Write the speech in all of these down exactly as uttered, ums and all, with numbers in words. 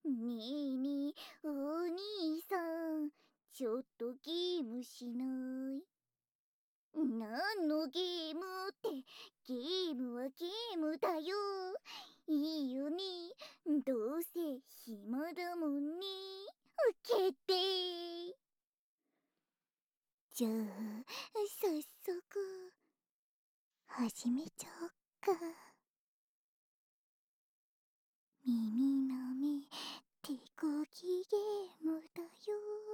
ねえねえ、お兄さん、ちょっとゲームしない？なんのゲームって、ゲームはゲームだよ。いいよね。どうせ暇だもんね。決定。じゃあ、早速、始めちゃおっか。耳の目、手こぎゲームだよ。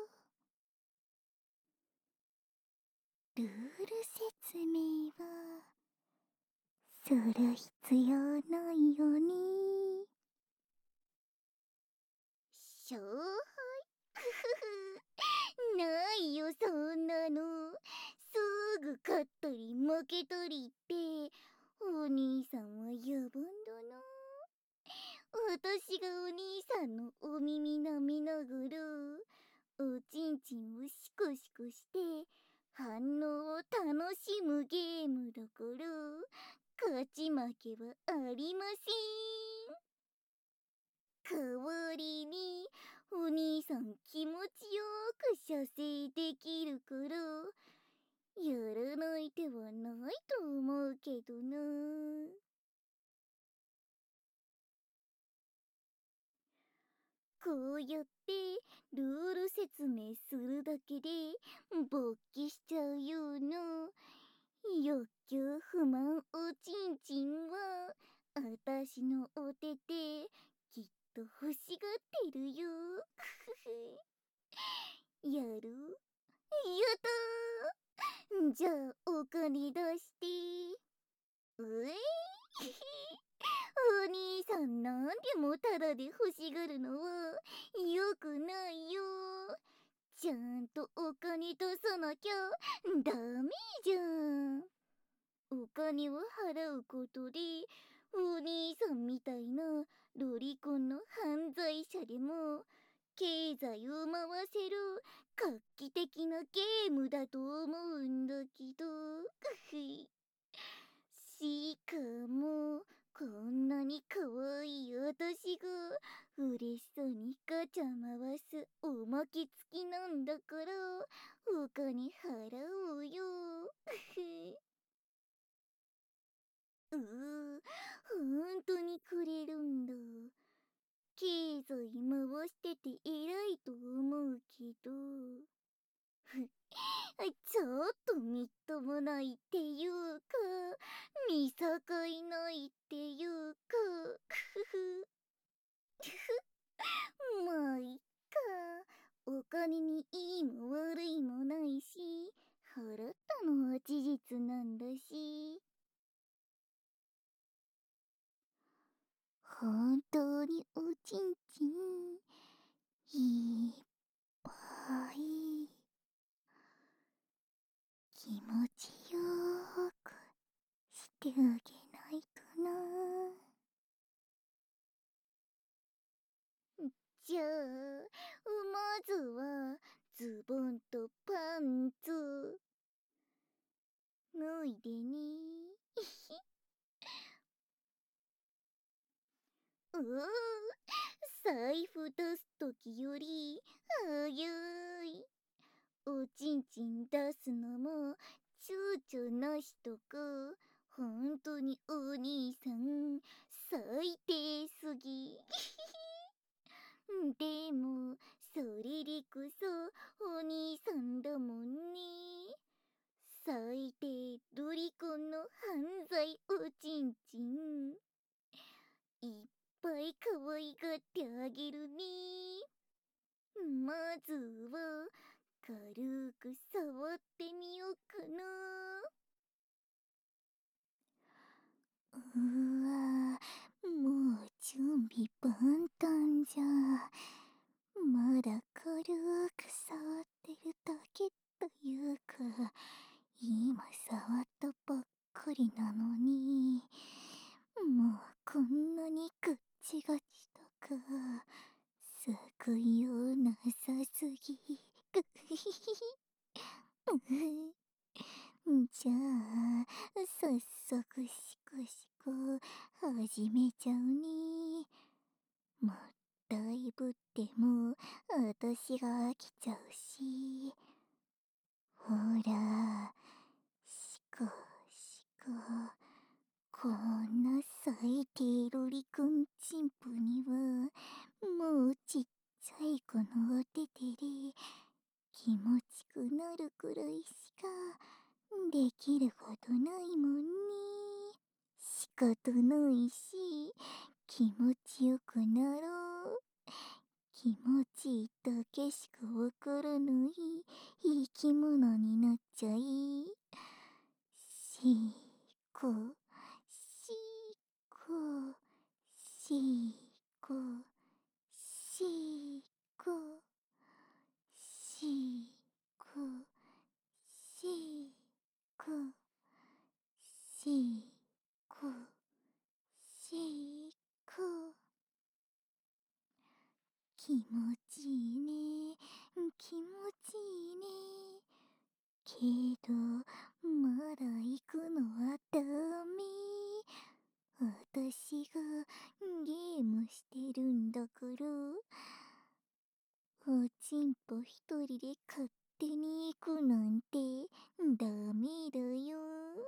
ルール説明はする必要ないよね。勝敗ないよ、そんなの。すぐ勝ったり負けたりって、お兄さんは野蛮だな。私がお兄さんのお耳舐めながら、おちんちんをシコシコして反応を楽しむゲームだから、勝ち負けはありません。代わりにお兄さん気持ちよく射精できるから、やらない手はないと思うけどな。こうやってルール説明するだけで勃起しちゃうような欲求不満おちんちんは、あたしのお手できっと欲しがってるよ。やる？やったー。じゃあお金出して。うえお兄さん、なんでもタダで欲しがるのはよくないよ。ちゃんとお金出さなきゃダメじゃん。お金を払うことで、お兄さんみたいなロリコンの犯罪者でも経済を回せる画期的なゲームだと思うんだけど。しかも、こんなに可愛い私が嬉しそうにガチャ回すおまけ付きなんだから、お金払おうよ。うー、ほんとにくれるんだ。経済回してて偉いと思うけど。ちょっとみっともないっていうか、見境ないっていうか、ふふ。まあ、いっか。お金にいいも悪いもないし、払ったのは事実なんだし。本当におちんちん、いっぱい、気持ちよーくしてあげないとな。じゃあ、まずは、ズボンとパンツ、脱いでね。うー、財布出すときより、早い。おちんちん出すのも、躊躇なしとか、ほんとにお兄さん、最低すぎ。でも、それでこそ、お兄さんだもんね。最低ロリコンの犯罪おちんちん。いっぱい可愛がってあげるね。まずは、軽く触ってみようかな。うわぁ、もう準備万端じゃ。まだ軽く触ってるだけというか、今触ったばっかりなのに、もうこんなにガッチガチとか、救いようなさすぎ。ぐひひひ。じゃあ、早速シコシコ始めちゃうね。もっだいぶっても私が飽きちゃうし。ほら、しかしか、こんな咲いているりくんちんぽには、もうちっちゃい子のお手手で気持ちくなるくらいしかできることないもんね。仕方ないし、気持ちよくなろう。気持ちいいだけしかわからない生き物になっちゃい。しーこ、しーこ、しーこ、しーこ、しーこ、しーこ、しーこ、しーこ。気持ちいいね。気持ちいいね。けど、まだ行くのはダメ。私がゲームしてるんだから、おちんぽ一人で勝手に行くなんてダメだよ。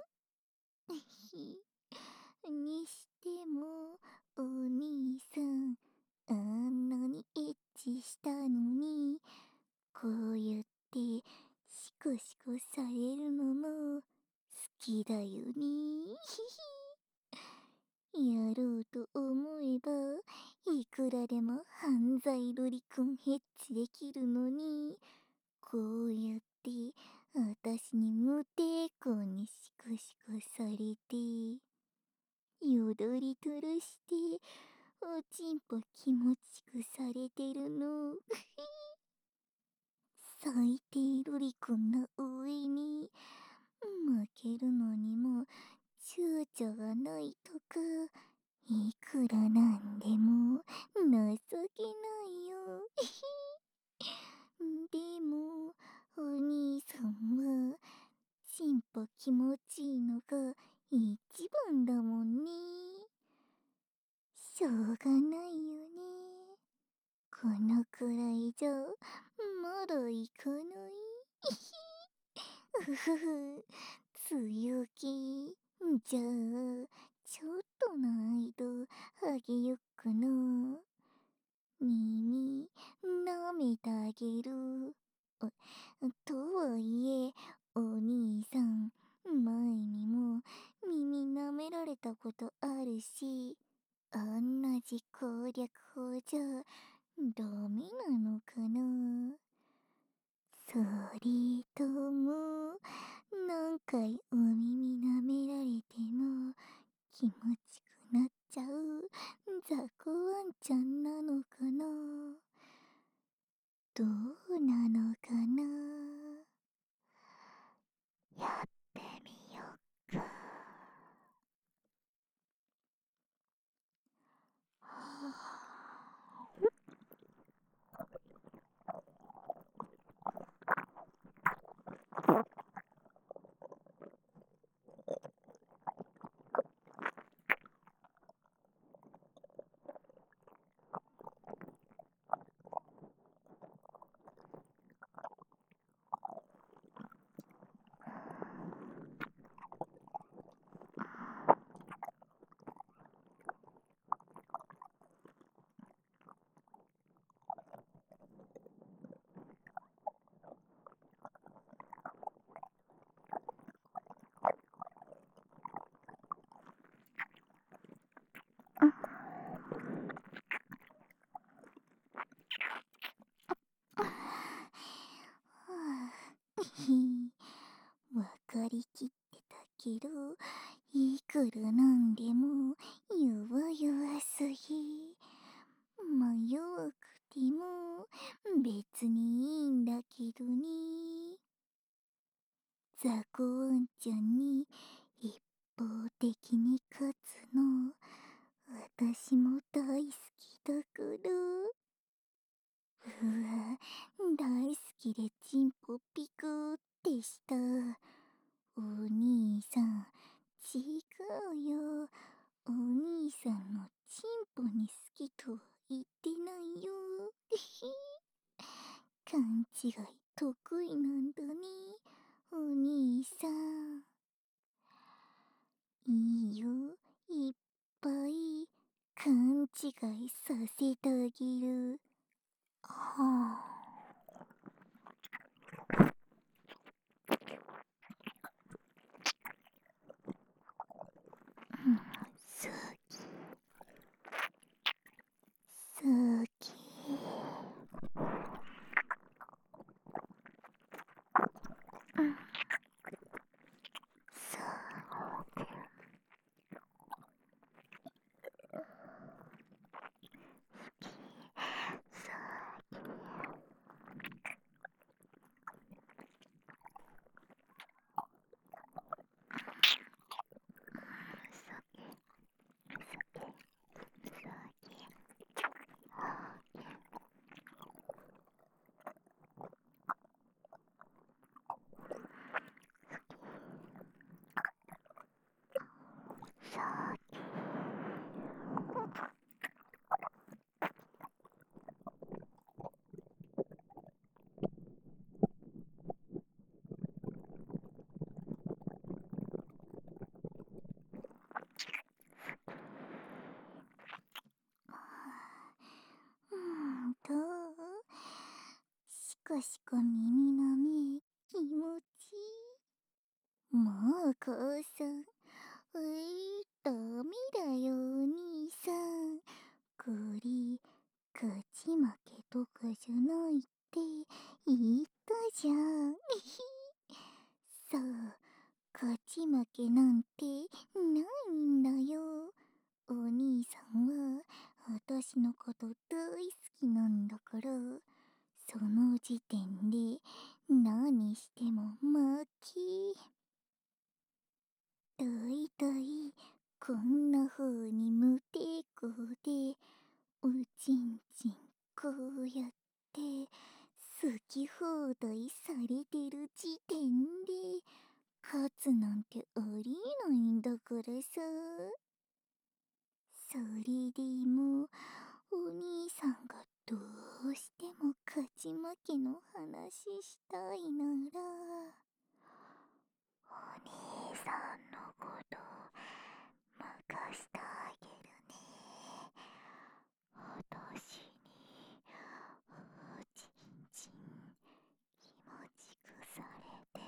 にしても、お兄さん、あんなにエッチしたのに、こうやってシコシコされるのも好きだよね。やろうと思えば、いくらでも犯罪ロリコンヘッチできるのに、こうやって私に無抵抗にシコシコされて、よどりとろして、おちんぽ気持ちくされてるの。最低ロリコンの上に、負けるのにも躊躇がないとか、いくらなんでも情けないよ。でも、お兄さんは、ちんぽ気持ちいいのが一番だもんね。しょうがないよね。このくらいじゃ、まだいかない。うふふ、強気。じゃあ、ちょっとの間、あげよっかな。耳、舐めてあげる。あとはいえ、お兄さん、前にも耳舐められたことあるし、同じ攻略法じゃダメなのかな。それとも、何回お耳舐められても気持ちくなっちゃう雑魚ワンちゃんなのかな。どうなのかな。やってみよっか。はあ、わかりきってたけど、いくらなんでも弱々すぎ。まあ弱くても別にいいんだけどね。雑魚ワンちゃんに一方的に勝つの、私も大好きだから。うわ、大好きでチンポピクーってした。お兄さん、違うよ。お兄さんのチンポに好きとは言ってない勘違いさせてあげる。はあ。うん、好き。好き。うん。そう。うん、どう？しこしこ耳の目、気持ちいい。もう母さん、えー、ダメだよお兄さん。これ、勝ち負けとかじゃないって言ったじゃん。そう、勝ち負けなんてないんだよ。お兄さんは私のこと大好きなんだから、その時点で何しても負け。だいたいこんな風に無抵抗でおちんちんこうやって好き放題されてる時点で勝つなんてありえないんだからさ。それでもお兄さんがどうしても勝ち負けの話したいなら、お兄さんのこと任してあげるね。私におちんちん気持ちくされて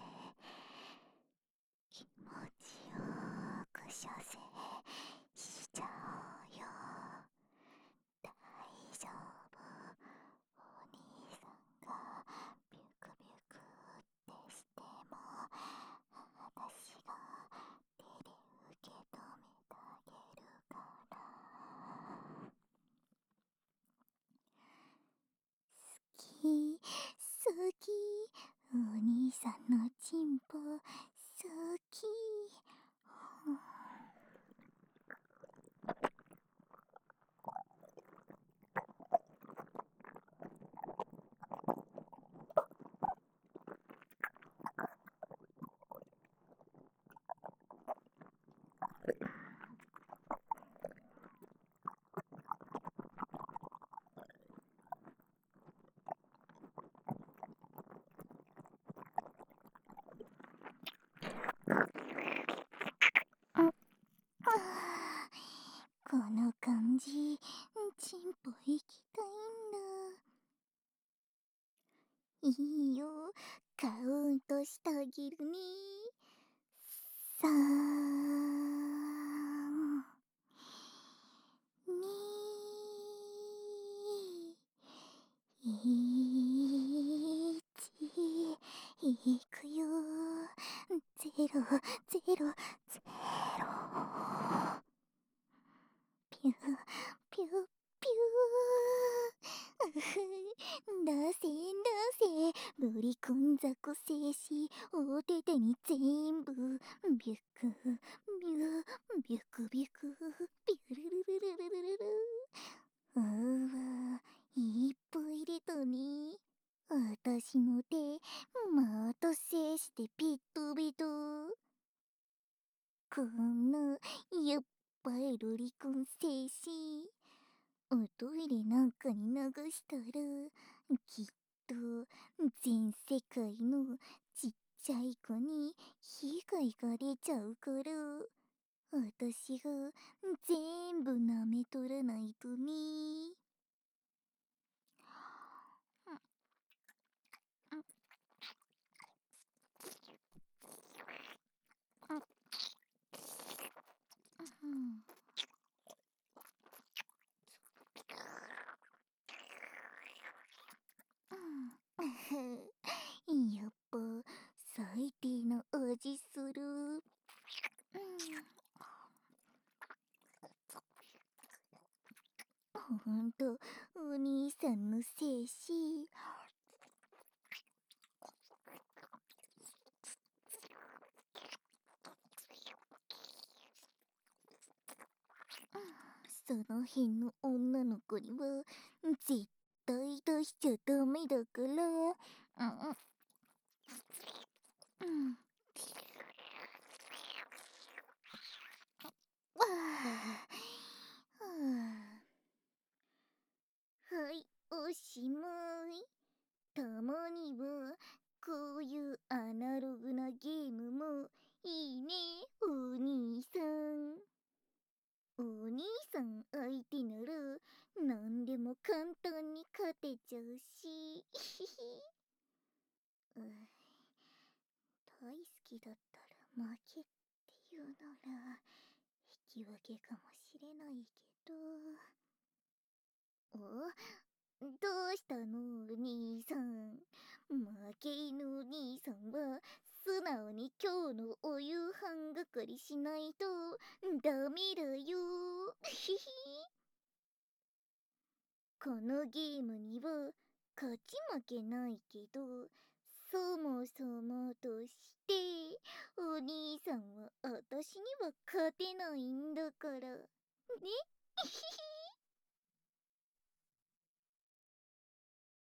気持ちよく射精しちゃおうよ。大丈夫。お兄さんがビュクビュクってしても私が手で受け止めてあげるから。好き、好き。お兄さんのチンポ好き。この感じ、チンポ行きたいんだ。いいよ、カウントしてあげるね。さん、に、いち、いくよ。ゼロ、ゼロ、ゼロ。ピュー、ピュー、ピュー。うふ、出せ、出せ。ブリコンザコ静止。お手手に全部。ビュク、ビュー、ビュクビュク。ビュルルルルルルルル。うーわ、いっぱい入れたね。私の手、また静止でピットビト。こんな、やっぱりロリコン静止。おトイレなんかに流したら、きっと全世界のちっちゃい子に被害が出ちゃうから、私が全部舐めめ取らないとね。やっぱ最低な味する。ほんとお兄さんのせいし。その辺の女の子には絶対出しちゃダメだから。うんうんはあ、はい、おしまい。たまにはこういうアナログなゲームもいいね、お兄さん。お兄さん相手なら何でも簡単に勝てちゃうし。うん、大好きだったら負けっていうなら引き分けかもしれないけど。お、どうしたの兄さん。負け犬兄さんは素直に今日のお夕飯係しないとダメだよ。ひひ。このゲームには勝ち負けないけど、そもそもとしてお兄さんは私には勝てないんだからね。